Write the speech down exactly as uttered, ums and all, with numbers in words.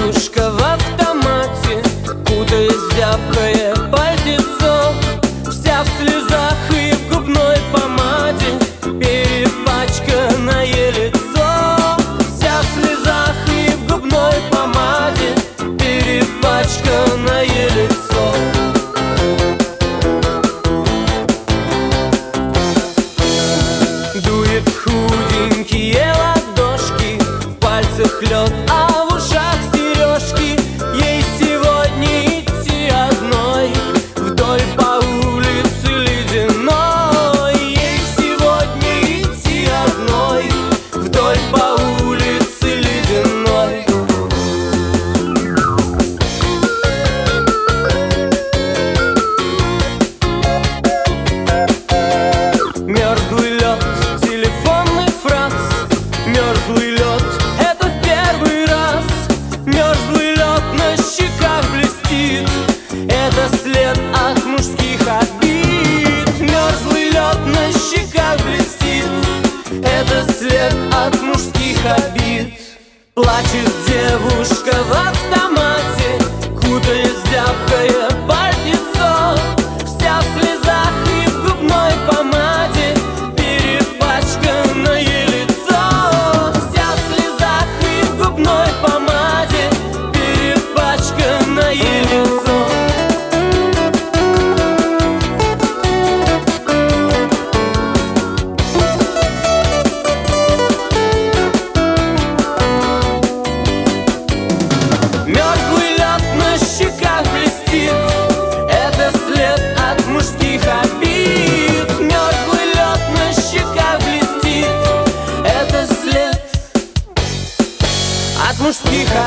девушка в автомате, кутаясь в зябкое пальтецо, вся в слезах и в губной помаде, перепачканное лицо. Вся в слезах и в губной помаде, перепачканное лицо. Дует худенькие ладошки, в пальцах лед, а в ушах сережки. Ей сегодня идти одной вдоль по улице ледяной. Ей сегодня идти одной вдоль по улице ледяной. Мерзлый лед, телефонный фраз. Мерзлый лед, это в первый раз. Мерзлый лед на щеках блестит, это след от мужских обид. Мерзлый лед на щеках блестит, это след от мужских обид. Плачет девушка в автомате, кутаясь в зябкое пальтецо, вся в слезах и в губной помаде, перепачканное лицо. Вся в слезах и в губной помаде, перепачканное лицо. Мерзлый лед на щеках блестит, это след от мужских обид. Мерзлый лед на щеках блестит, это след от мужских обид.